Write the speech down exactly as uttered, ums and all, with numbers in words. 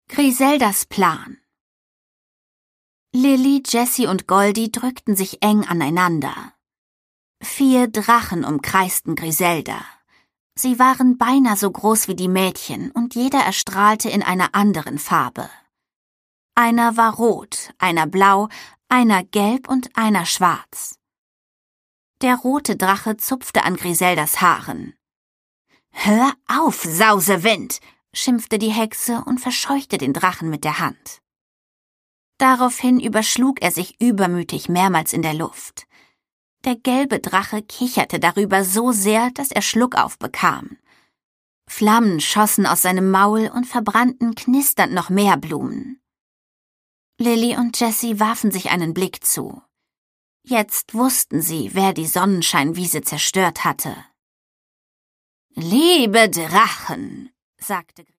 Griseldas Plan. Lilly, Jessie und Goldie drückten sich eng aneinander. Vier Drachen umkreisten Griselda. Sie waren beinahe so groß wie die Mädchen und jeder erstrahlte in einer anderen Farbe. Einer war rot, einer blau, einer gelb und einer schwarz. Der rote Drache zupfte an Griseldas Haaren. »Hör auf, Sausewind«, schimpfte die Hexe und verscheuchte den Drachen mit der Hand. Daraufhin überschlug er sich übermütig mehrmals in der Luft. Der gelbe Drache kicherte darüber so sehr, dass er Schluckauf bekam. Flammen schossen aus seinem Maul und verbrannten knisternd noch mehr Blumen. Lilly und Jessie warfen sich einen Blick zu. Jetzt wussten sie, wer die Sonnenscheinwiese zerstört hatte. »Liebe Drachen«, sagte